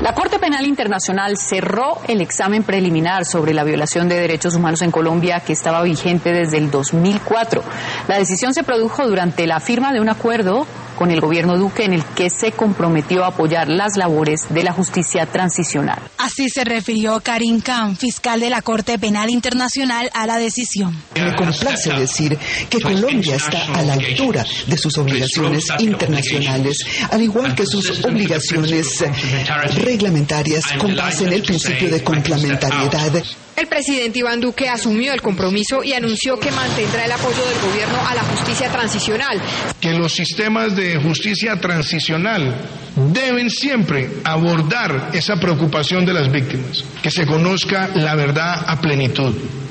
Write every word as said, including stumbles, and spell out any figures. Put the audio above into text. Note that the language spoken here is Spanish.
La Corte Penal Internacional cerró el examen preliminar sobre la violación de derechos humanos en Colombia que estaba vigente desde el dos mil cuatro. La decisión se produjo durante la firma de un acuerdo con el gobierno Duque en el que se comprometió a apoyar las labores de la justicia transicional. Así se refirió Karim Khan, fiscal de la Corte Penal Internacional, a la decisión. Me complace decir que Colombia está a la altura de sus obligaciones internacionales, al igual que sus obligaciones reglamentarias con base en el principio de complementariedad. El presidente Iván Duque asumió el compromiso y anunció que mantendrá el apoyo del gobierno a la justicia transicional. Que los sistemas de justicia transicional deben siempre abordar esa preocupación de las víctimas, que se conozca la verdad a plenitud.